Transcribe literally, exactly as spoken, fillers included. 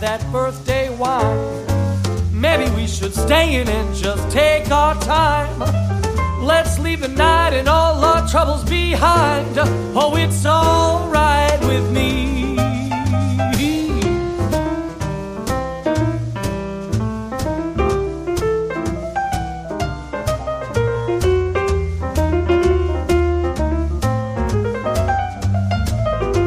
that birthday wine. Maybe we should stay in and just take our time. Let's leave the night and all our troubles behind. Oh, it's alright.